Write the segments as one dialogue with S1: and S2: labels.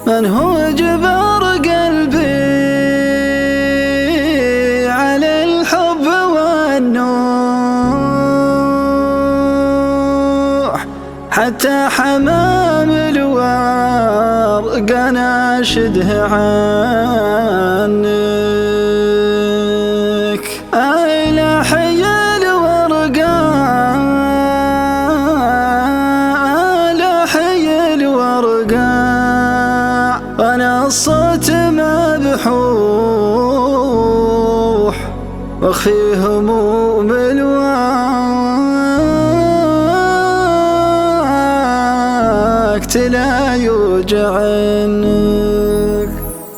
S1: من هو جبر قلبي على الحب والنوح، حتى حمام الورق ناشده عنك. أيلا حي الورقاء، أيلا حي الورقاء، وانا الصوت مبحوح واخفي هموم الوقت لا يوجعنك.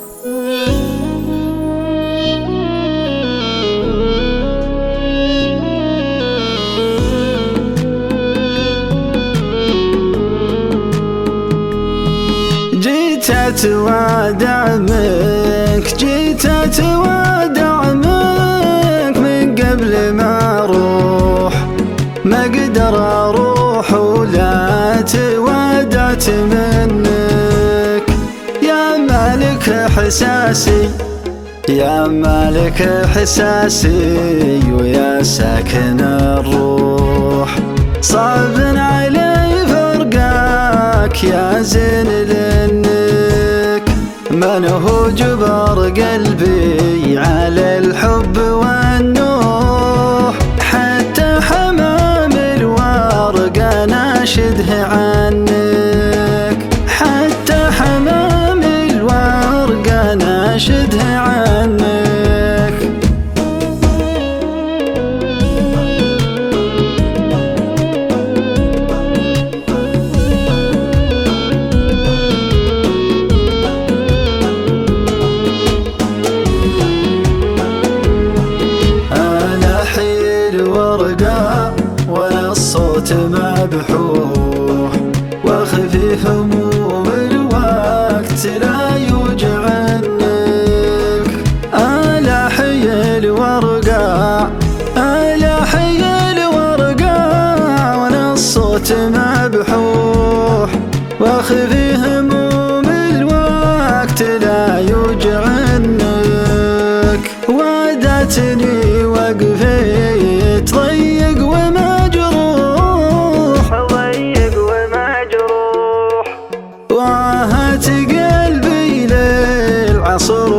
S1: جيت اتوادع منك، جيت اتوادع منك من قبل ما اروح، ما اقدر اروح ولا توادعت منك. يا مالك احساسي، يا مالك احساسي، ويا ساكن الروح، صعب علي فرقاك يا زين لانك. من هو جبر قلبي على الحب والنوح، حتى حمام الورق ناشده عنك، حتى حمام الورق ناشده عنك. وانا الصوت مبحوح واخفي هموم الوقت لا يوجعنك. ألا حي الورقاء، ألا حي الورقاء، وانا الصوت مبحوح واخفي هموم الوقت لا يوجعنك. وادعتني وقفيت ضيق ومجروح،
S2: ضيق ومجروح،
S1: وعاهدت قلبي للعصر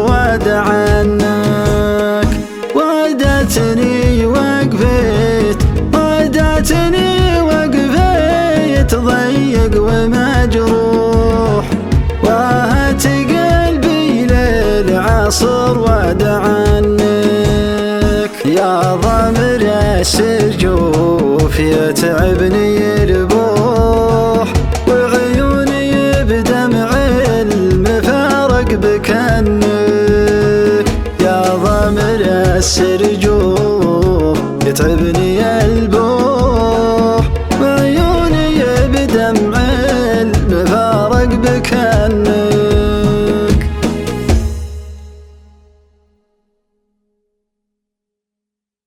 S1: ودعنك. وادعتني وقفيت، وادعتني وقفيت ضيق ومجروح، وعاهدت قلبي للعصر ودعنك. يا ضمر السجوف يتعبني البوح، وعيوني بدمع المفارق بكنك. يا ضمر السجوف يتعبني